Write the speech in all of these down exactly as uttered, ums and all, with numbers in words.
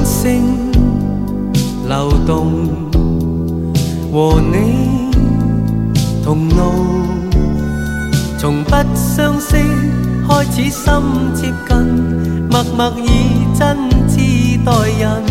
星流動，和你同路，從不相識開始心接近，默默以真摯待人。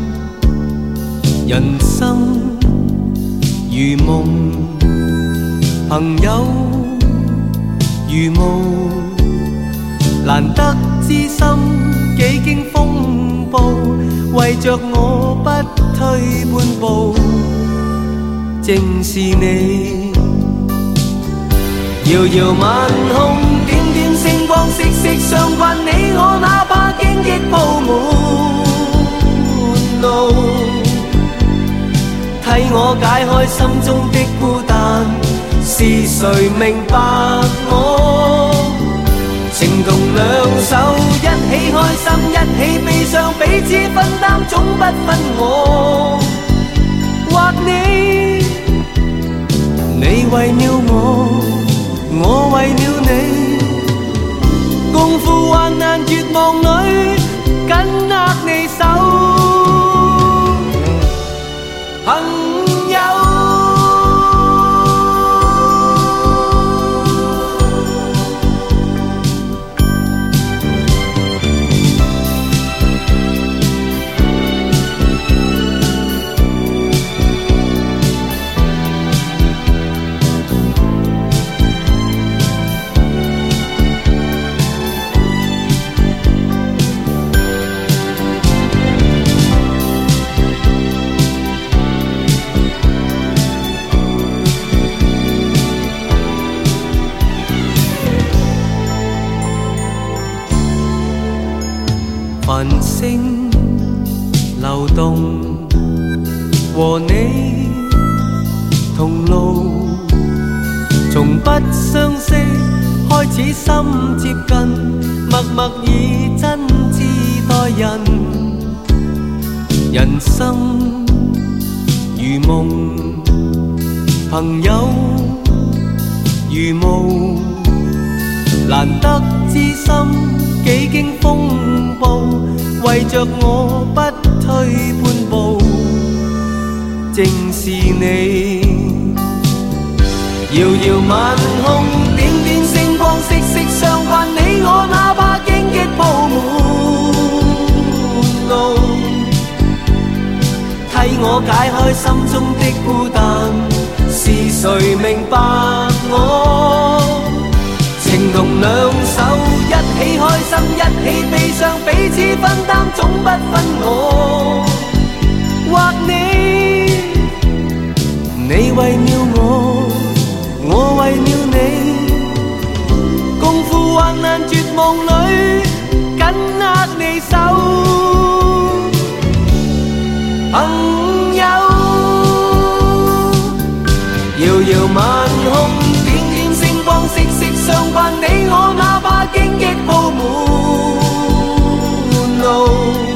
人生如夢，朋友如霧，難得知心幾經風暴，為着我不退半步，正是你。遙遙晚空，點點星光，息息相關，你我哪怕荊棘鋪滿路，替我解開心中的孤單，是誰明白我？情同兩手，一起開心，一起悲傷，彼此分擔，總不分我或你。你為了我，我為了你，共赴患難絕望裏，緊握你手，朋友。繁星流動，和你同路，從不相識開始心接近，默默以真摯待人。人生如夢，朋友如霧，難得知心幾經風暴，為着我不退半步，正是你。遙遙晚空，點點星光，息息相關，你我哪怕荊棘鋪滿路，替我解開心中的孤單，是誰明白我？情同兩手，一起開心，一起悲傷，彼此分擔，總不分我或你。你為了我，我為了你，共赴患難絕望裏，緊握你手，朋友。遙遙晚空，點點星光，息息相關，你我哪怕荊棘鋪滿路，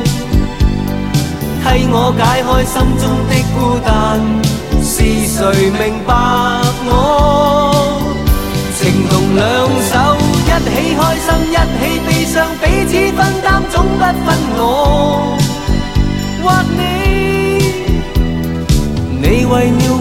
替我解開心中的孤單，是誰明白我？情同兩手，一起開心，一起悲傷，彼此分擔，總不分我或你。你為了